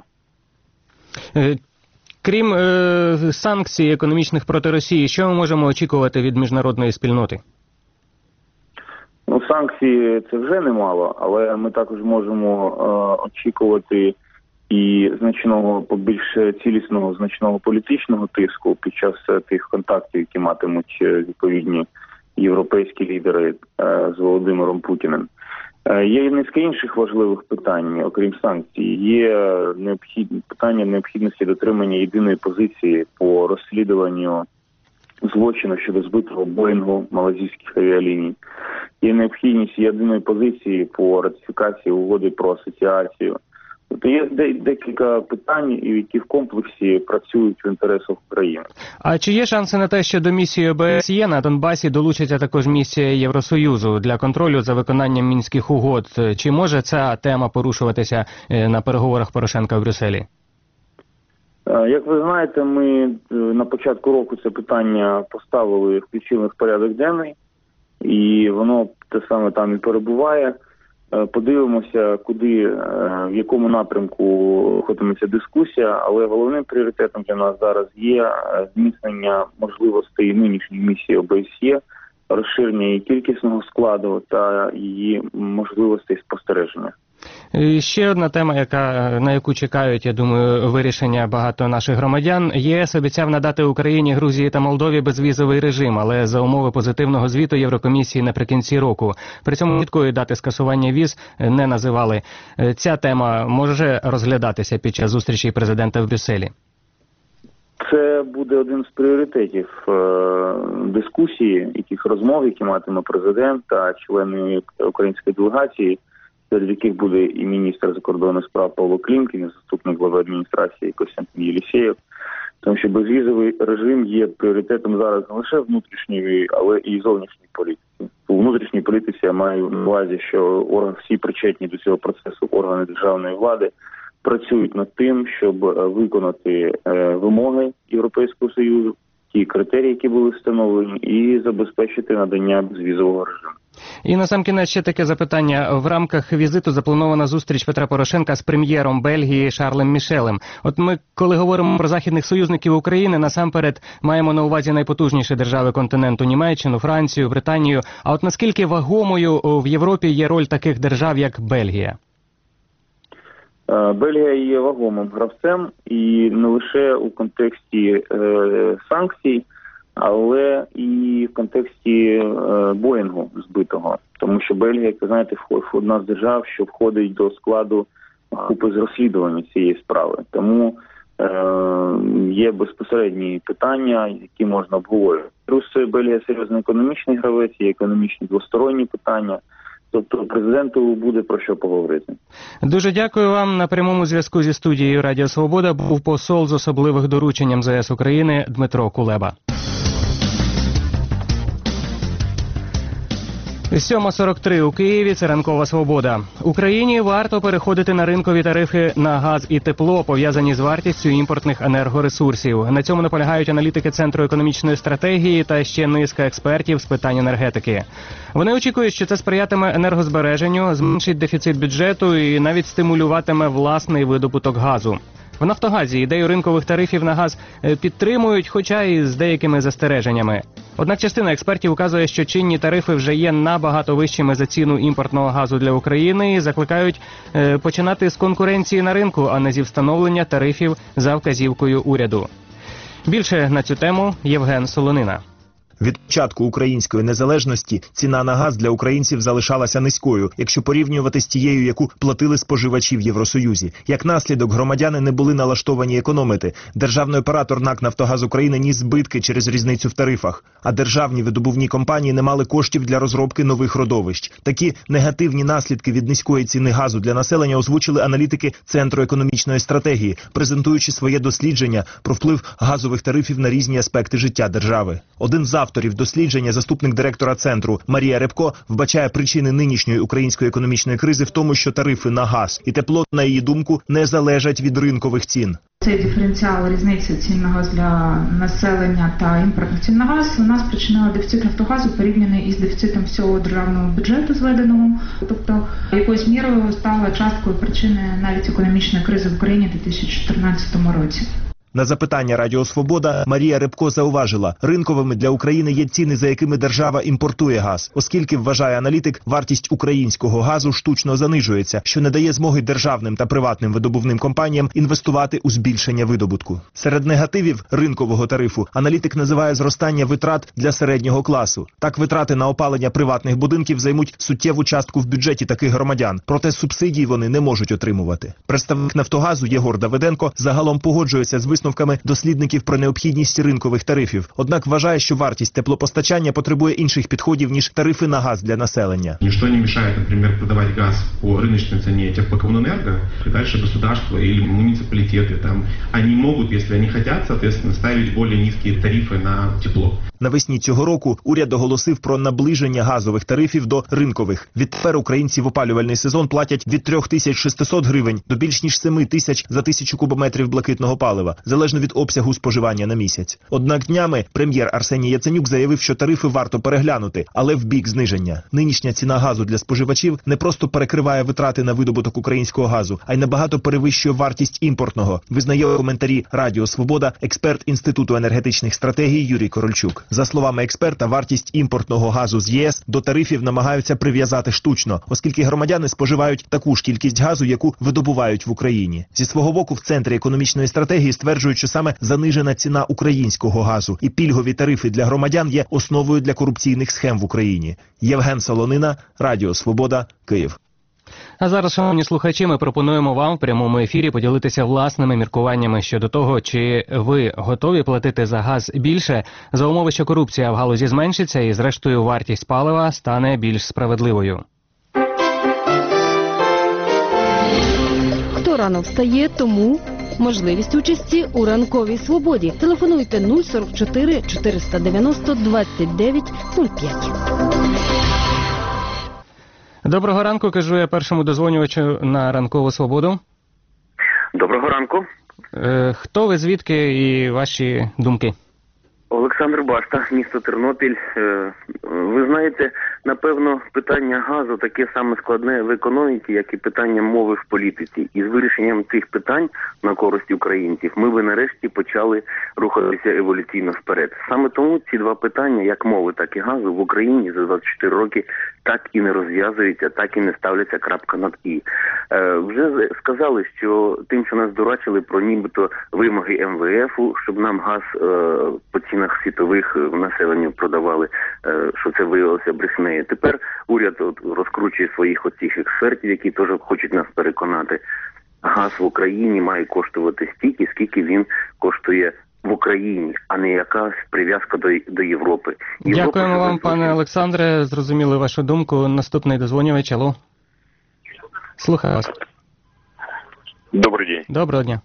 Крім е, санкцій економічних проти Росії, що ми можемо очікувати від міжнародної спільноти? Ну, санкції це вже немало, але ми також можемо е, очікувати і значного, побільш цілісного, значного політичного тиску під час тих контактів, які матимуть відповідні європейські лідери е, з Володимиром Путіним. Є низка інших важливих питань, окрім санкцій. Є необхідні питання необхідності дотримання єдиної позиції по розслідуванню злочину щодо збитого Боїнгу малайзійських авіаліній. Є необхідність єдиної позиції по ратифікації угоди про асоціацію. Тобто є декілька питань, які в комплексі працюють в інтересах України. А чи є шанси на те, що до місії о бе ес є на Донбасі долучиться також місія Євросоюзу для контролю за виконанням мінських угод? Чи може ця тема порушуватися на переговорах Порошенка в Брюсселі? Як ви знаєте, ми на початку року це питання поставили, включили в порядок денний, і воно те саме там і перебуває. Подивимося, куди, в якому напрямку ходитиметься дискусія, але головним пріоритетом для нас зараз є зміцнення можливостей нинішньої місії о бе ес є, розширення її кількісного складу та її можливостей спостереження. І ще одна тема, яка, на яку чекають, я думаю, вирішення багато наших громадян. ЄС обіцяв надати Україні, Грузії та Молдові безвізовий режим, але за умови позитивного звіту Єврокомісії наприкінці року. При цьому чіткої дати скасування віз не називали. Ця тема може розглядатися під час зустрічі президента в Брюсселі? Це буде один з пріоритетів е, дискусії, яких розмов, які матиме президент та члени української делегації, серед яких буде і міністр закордонних справ Павло Клімкін, і заступник глави адміністрації Костянтин Єлісєєв. Тому що безвізовий режим є пріоритетом зараз не лише внутрішньої, але і зовнішньої політики. У внутрішній політиці я маю на увазі, що орган, всі причетні до цього процесу органи державної влади працюють над тим, щоб виконати е, вимоги Європейського Союзу, ті критерії, які були встановлені, і забезпечити надання безвізового режиму. І насамкінець ще таке запитання. В рамках візиту запланована зустріч Петра Порошенка з прем'єром Бельгії Шарлем Мішелем. От ми, коли говоримо про західних союзників України, насамперед маємо на увазі найпотужніші держави континенту – Німеччину, Францію, Британію. А от наскільки вагомою в Європі є роль таких держав, як Бельгія? Бельгія є вагомим гравцем і не лише у контексті е, санкцій, але і в контексті е, Боїнгу збитого. Тому що Бельгія, як ви знаєте, одна з держав, що входить до складу групи з розслідування цієї справи. Тому е, є безпосередні питання, які можна обговорювати. Плюс Бельгія серйозний економічний гравець, є економічні двосторонні питання. Тобто президенту буде про що поговорити. Дуже дякую вам. На прямому зв'язку зі студією Радіо Свобода був посол з особливих доручень ем зе ес України Дмитро Кулеба. сьома сорок три у Києві. Це ранкова свобода. Україні варто переходити на ринкові тарифи на газ і тепло, пов'язані з вартістю імпортних енергоресурсів. На цьому наполягають аналітики Центру економічної стратегії та ще низка експертів з питань енергетики. Вони очікують, що це сприятиме енергозбереженню, зменшить дефіцит бюджету і навіть стимулюватиме власний видобуток газу. В Нафтогазі ідею ринкових тарифів на газ підтримують, хоча і з деякими застереженнями. Однак частина експертів указує, що чинні тарифи вже є набагато вищими за ціну імпортного газу для України і закликають е, починати з конкуренції на ринку, а не зі встановлення тарифів за вказівкою уряду. Більше на цю тему Євген Солонина. Від початку української незалежності ціна на газ для українців залишалася низькою, якщо порівнювати з тією, яку платили споживачі в Євросоюзі. Як наслідок, громадяни не були налаштовані економити. Державний оператор НАК «Нафтогаз України» ніс збитки через різницю в тарифах, а державні видобувні компанії не мали коштів для розробки нових родовищ. Такі негативні наслідки від низької ціни газу для населення озвучили аналітики Центру економічної стратегії, презентуючи своє дослідження про вплив газових тарифів на різні аспекти життя держави. Один з авторів дослідження, заступник директора центру Марія Репко, вбачає причини нинішньої української економічної кризи в тому, що тарифи на газ і тепло, на її думку, не залежать від ринкових цін. Цей диференціал різниці цін на газ для населення та імпортних цін на газ вона спричинила дефіцит Нафтогазу порівняний із дефіцитом всього державного бюджету зведеного. Тобто якоюсь мірою стала часткою причини навіть економічної кризи в Україні у дві тисячі чотирнадцятому році. На запитання Радіо Свобода Марія Репко зауважила, ринковими для України є ціни, за якими держава імпортує газ, оскільки, вважає аналітик, вартість українського газу штучно занижується, що не дає змоги державним та приватним видобувним компаніям інвестувати у збільшення видобутку. Серед негативів ринкового тарифу аналітик називає зростання витрат для середнього класу. Так, витрати на опалення приватних будинків займуть суттєву частку в бюджеті таких громадян, проте субсидій вони не можуть отримувати. Представник Нафтогазу Єгор Давиденко загалом погоджується з висновками дослідників про необхідність ринкових тарифів. Однак вважає, що вартість теплопостачання потребує інших підходів, ніж тарифи на газ для населення. Ничто не мешает, например, продавать газ по рыночной цене теплокоммунэнерго, и дальше государство или муниципалитеты, там, они могут, если они хотят, соответственно, ставить более низкие тарифы на тепло. Навесні цього року уряд оголосив про наближення газових тарифів до ринкових. Відтепер українці в опалювальний сезон платять від три тисячі шістсот гривень до більш ніж сім тисяч за тисячу кубометрів блакитного палива, залежно від обсягу споживання на місяць. Однак днями прем'єр Арсеній Яценюк заявив, що тарифи варто переглянути, але в бік зниження. Нинішня ціна газу для споживачів не просто перекриває витрати на видобуток українського газу, а й набагато перевищує вартість імпортного, визнає у коментарі Радіо Свобода експерт Інституту енергетичних стратегій Юрій Корольчук. За словами експерта, вартість імпортного газу з ЄС до тарифів намагаються прив'язати штучно, оскільки громадяни споживають таку ж кількість газу, яку видобувають в Україні. Зі свого боку, в Центрі економічної стратегії стверджують, що саме занижена ціна українського газу і пільгові тарифи для громадян є основою для корупційних схем в Україні. Євген Солонина, Радіо Свобода, Київ. А зараз, шановні слухачі, ми пропонуємо вам в прямому ефірі поділитися власними міркуваннями щодо того, чи ви готові платити за газ більше за умови, що корупція в галузі зменшиться і, зрештою, вартість палива стане більш справедливою. Хто рано встає, тому можливість участі у ранковій свободі. Телефонуйте нуль сорок чотири чотириста дев'яносто двадцять дев'ять нуль п'ять. Доброго ранку, кажу я першому дозвонювачу на ранкову свободу. Доброго ранку. Е, хто ви, звідки і ваші думки? Олександр Башта, місто Тернопіль. Ви знаєте, напевно, питання газу таке саме складне в економіці, як і питання мови в політиці. І з вирішенням цих питань на користь українців ми би нарешті почали рухатися еволюційно вперед. Саме тому ці два питання, як мови, так і газу, в Україні за двадцять чотири роки так і не розв'язуються, так і не ставляться крапка над «і». Е, вже сказали, що тим, що нас дурачили про нібито вимоги ем ве ефу, щоб нам газ е, по цінах світових в населенню продавали, е, що це виявилося брехнею. Тепер уряд от, розкручує своїх оцих експертів, які теж хочуть нас переконати. Газ в Україні має коштувати стільки, скільки він коштує в Україні, а не якась прив'язка до, до Європи. Європа. Дякуємо вам, пане Олександре, зрозуміли вашу думку. Наступний дозвонювач, алло. Слухаю вас. Добрый день. Доброго дня.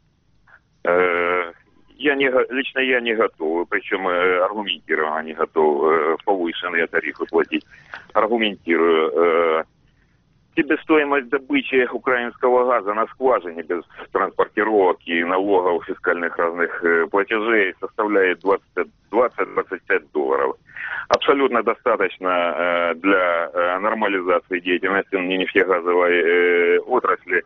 Я не, лично я не готов, причем аргументированно не готов повышенные тарифы платить. Аргументирую. Себестоимость добычи украинского газа на скважине без транспортировок и налогов, фискальных разных платежей составляет двадцать-двадцать пять долларов. Абсолютно достаточно для нормализации деятельности нефтегазовой отрасли.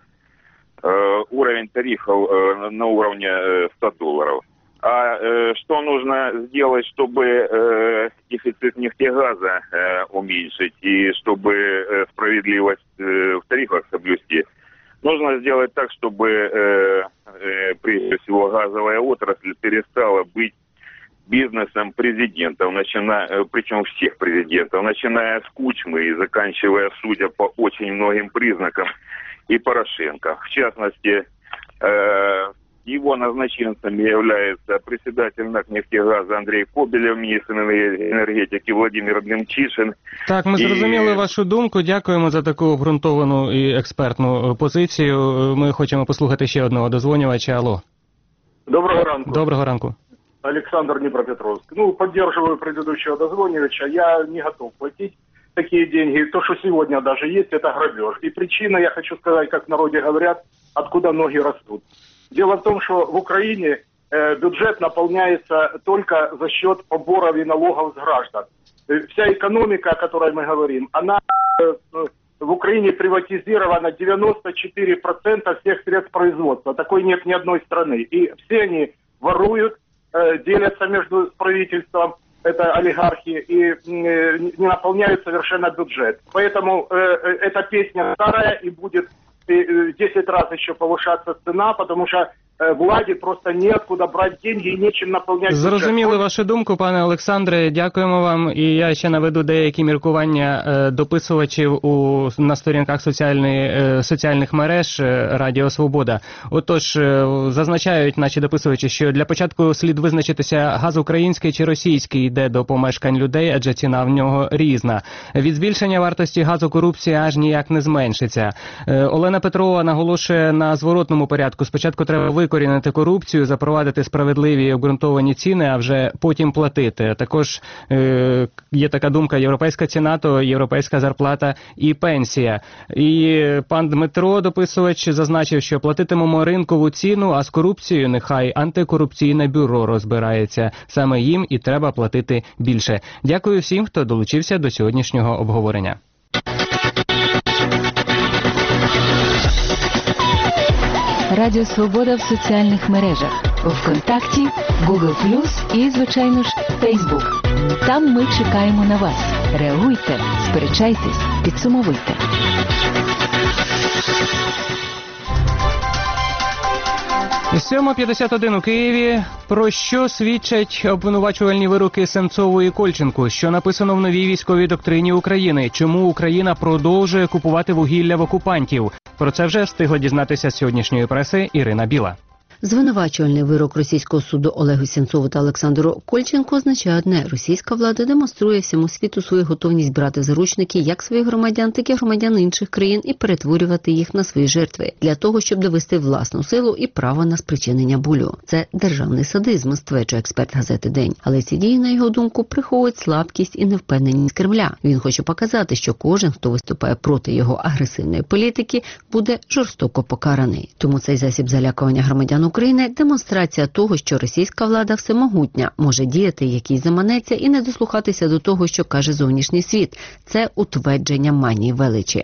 Уровень тарифов на уровне ста долларов. А э, что нужно сделать, чтобы э, дефицит нефтегаза э, уменьшить и чтобы э, справедливость э, в тарифах соблюсти? Нужно сделать так, чтобы э, э, прежде всего газовая отрасль перестала быть бизнесом президентов, начиная, э, причем всех президентов, начиная с Кучмы и заканчивая, судя по очень многим признакам, и Порошенко. В частности, э, его назначенцами является председатель НАК «Нефтегаза» Андрей Кобелев, министр енергетики Владимир Демчишин. Так, ми зрозуміли і... вашу думку. Дякуємо за таку обґрунтовану і експертну позицію. Ми хочемо послухати ще одного дозвонювача. Алло. Доброго ранку. Доброго ранку. Александр, Днепропетровск. Ну, поддерживаю предыдущего дозвонивача. Я не готов платить такие деньги. То, что сегодня даже есть, это грабеж. И причина, я хочу сказать, как в народе говорят, откуда ноги растут. Дело в том, что в Украине э, бюджет наполняется только за счет поборов и налогов с граждан. Э, вся экономика, о которой мы говорим, она э, в Украине приватизирована девяносто четыре процента всех средств производства. Такой нет ни одной страны. И все они воруют, э, делятся между правительством, это олигархи, и э, не наполняют совершенно бюджет. Поэтому э, эта песня старая и будет десять раз еще повышаться цена, потому что э, владі просто неоткуда брати деньги і нечим наповняти. Зрозуміли вашу думку, пане Олександре, дякуємо вам. І я ще наведу деякі міркування е, дописувачів у, на сторінках соціальної, е, соціальних мереж е, Радіо Свобода. Отож, е, зазначають наші дописувачі, що для початку слід визначитися, газ український чи російський йде до помешкань людей, адже ціна в нього різна. Від збільшення вартості газу корупція аж ніяк не зменшиться. Е, Олена Петрова наголошує на зворотному порядку. Спочатку треба викорінити корупцію, запровадити справедливі і обґрунтовані ціни, а вже потім платити. Також е, є така думка, європейська ціна, то європейська зарплата і пенсія. І пан Дмитро, дописувач, зазначив, що платитимемо ринкову ціну, а з корупцією нехай антикорупційне бюро розбирається. Саме їм і треба платити більше. Дякую всім, хто долучився до сьогоднішнього обговорення. Радіо Свобода в соціальних мережах. ВКонтакті, Google плюс і, звичайно ж, Фейсбук. Там ми чекаємо на вас. Реагуйте, сперечайтесь, підсумовуйте. сьома п'ятдесят один у Києві. Про що свідчать обвинувачувальні вироки Сенцову і Кольченку? Що написано в новій військовій доктрині України? Чому Україна продовжує купувати вугілля в окупантів? Про це вже встигла дізнатися з сьогоднішньої преси Ірина Біла. Звинувачувальний вирок російського суду Олегу Сенцову та Олександру Кольченку означає одне – російська влада демонструє всьому світу свою готовність брати в заручники як своїх громадян, так і громадян інших країн і перетворювати їх на свої жертви, для того, щоб довести власну силу і право на спричинення болю. Це державний садизм, стверджує експерт газети «День». Але ці дії, на його думку, приховують слабкість і невпевненість Кремля. Він хоче показати, що кожен, хто виступає проти його агресивної політики, буде жорстоко покараний. Тому цей засіб залякування громадян України – демонстрація того, що російська влада всемогутня, може діяти, як їй заманеться, і не дослухатися до того, що каже зовнішній світ. Це утвердження манії величі.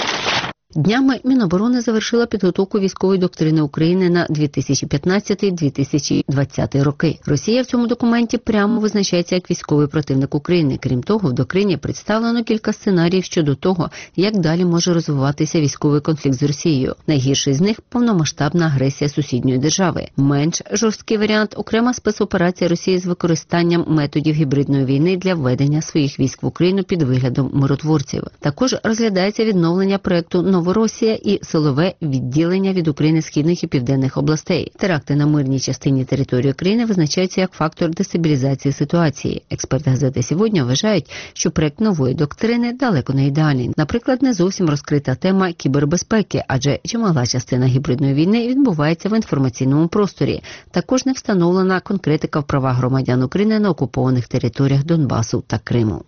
Днями Міноборони завершила підготовку військової доктрини України на дві тисячі п'ятнадцятий - дві тисячі двадцятий роки. Росія в цьому документі прямо визначається як військовий противник України. Крім того, в доктрині представлено кілька сценаріїв щодо того, як далі може розвиватися військовий конфлікт з Росією. Найгірший з них – повномасштабна агресія сусідньої держави. Менш жорсткий варіант – окрема спецоперація Росії з використанням методів гібридної війни для введення своїх військ в Україну під виглядом миротворців. Також розглядається відновлення проєкту «Новоросія» і силове відділення від України східних і південних областей. Теракти на мирній частині території України визначаються як фактор дестабілізації ситуації. Експерти газети «Сьогодні» вважають, що проект нової доктрини далеко не ідеальний. Наприклад, не зовсім розкрита тема кібербезпеки, адже чимала частина гібридної війни відбувається в інформаційному просторі. Також не встановлена конкретика в правах громадян України на окупованих територіях Донбасу та Криму.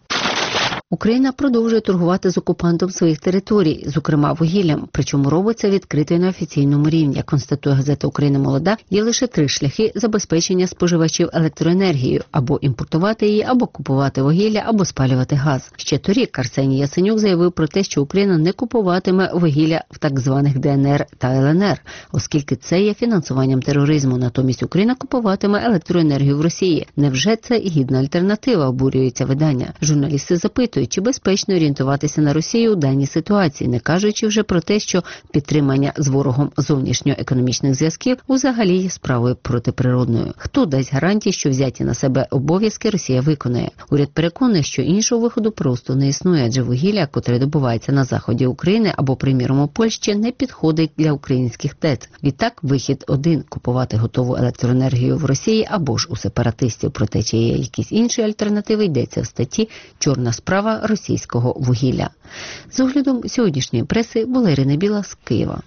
Україна продовжує торгувати з окупантом своїх територій, зокрема вугіллям, причому робить це відкрито і на офіційному рівні. Як констатує газета «Україна молода», є лише три шляхи забезпечення споживачів електроенергією – або імпортувати її, або купувати вугілля, або спалювати газ. Ще торік Арсеній Яценюк заявив про те, що Україна не купуватиме вугілля в так званих Де Ен Ер та Ел Ен Ер, оскільки це є фінансуванням тероризму. Натомість Україна купуватиме електроенергію в Росії. Невже це гідна альтернатива, обурюється видання. Журналісти запитують, чи безпечно орієнтуватися на Росію у даній ситуації, не кажучи вже про те, що підтримання з ворогом зовнішньоекономічних зв'язків взагалі є справою протиприродною. Хто дасть гарантії, що взяті на себе обов'язки Росія виконає? Уряд переконує, що іншого виходу просто не існує, адже вугілля, котре добувається на заході України або, приміром, у Польщі, не підходить для українських ТЕЦ. Відтак, вихід один – купувати готову електроенергію в Росії або ж у сепаратистів. Проте, чи є якісь інші альтернативи, йдеться в статті «Чорна справа російського вугілля». З оглядом сьогоднішньої преси була Ірина Біла з Києва.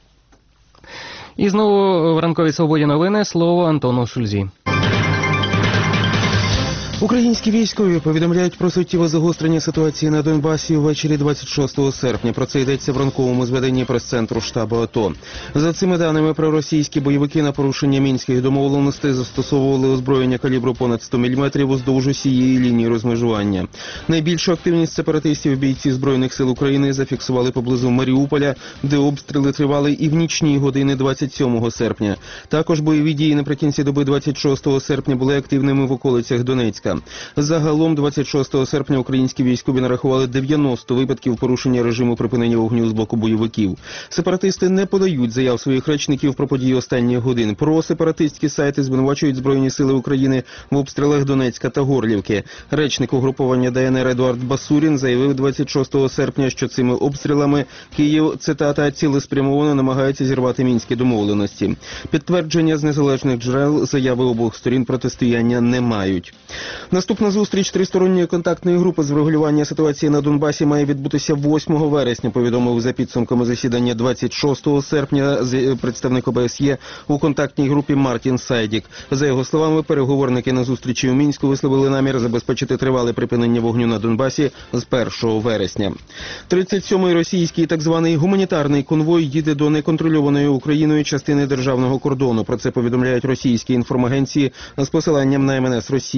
І знову в ранковій свободі новини слово Антону Шульзі. Українські військові повідомляють про суттєве загострення ситуації на Донбасі ввечері двадцять шостого серпня. Про це йдеться в ранковому зведенні прес-центру штабу АТО. За цими даними, проросійські бойовики на порушення мінських домовленостей застосовували озброєння калібру понад сто міліметрів уздовж усієї лінії розмежування. Найбільшу активність сепаратистів бійці Збройних сил України зафіксували поблизу Маріуполя, де обстріли тривали і в нічні години двадцять сьомого серпня. Також бойові дії наприкінці доби двадцять шостого серпня були активними в околицях Донецька. Загалом двадцять шостого серпня українські військові нарахували дев'яносто випадків порушення режиму припинення вогню з боку бойовиків. Сепаратисти не подають заяв своїх речників про події останніх годин. Про сепаратистські сайти звинувачують Збройні сили України в обстрілах Донецька та Горлівки. Речник угруповання Де Ен Ер Едуард Басурін заявив двадцять шостого серпня, що цими обстрілами Київ, цитата, цілеспрямовано намагається зірвати мінські домовленості. Підтвердження з незалежних джерел заяви обох сторін протистояння не мають. Наступна зустріч тристоронньої контактної групи з врегулювання ситуації на Донбасі має відбутися восьмого вересня, повідомив за підсумками засідання двадцять шостого серпня представник О Б С Є у контактній групі Мартін Сайдік. За його словами, переговорники на зустрічі у Мінську висловили намір забезпечити тривале припинення вогню на Донбасі з першого вересня. тридцять сьомий російський так званий гуманітарний конвой їде до неконтрольованої Україною частини державного кордону. Про це повідомляють російські інформагенції з посиланням на Ем Ен Ес Росії.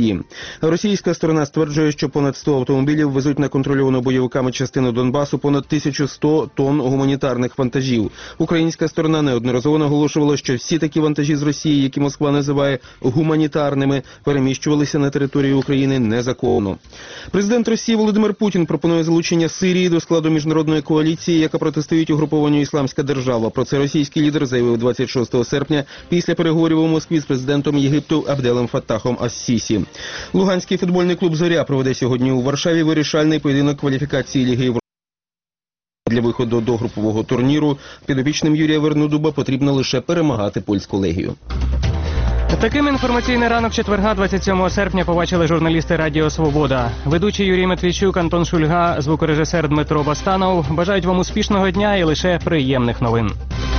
Російська сторона стверджує, що понад сто автомобілів везуть на контрольовану бойовиками частину Донбасу понад тисячу сто тонн гуманітарних вантажів. Українська сторона неодноразово наголошувала, що всі такі вантажі з Росії, які Москва називає гуманітарними, переміщувалися на територію України незаконно. Президент Росії Володимир Путін пропонує залучення Сирії до складу міжнародної коаліції, яка протистоїть угрупованню «Ісламська держава». Про це російський лідер заявив двадцять шостого серпня після переговорів у Москві з президентом Єгипту Абделем Фаттахом ас-Сісі. Луганський футбольний клуб «Зоря» проведе сьогодні у Варшаві вирішальний поєдинок кваліфікації Ліги Європи. Для виходу до групового турніру підопічним Юрія Вернудуба потрібно лише перемагати польську «Легію». Таким інформаційний ранок четверга, двадцять сьомого серпня, побачили журналісти Радіо Свобода. Ведучий Юрій Матвійчук, Антон Шульга, звукорежисер Дмитро Бастанов бажають вам успішного дня і лише приємних новин.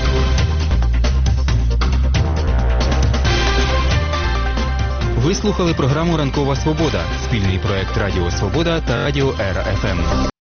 Ви слухали програму «Ранкова Свобода» – спільний проект Радіо Свобода та Радіо Ера еф ем.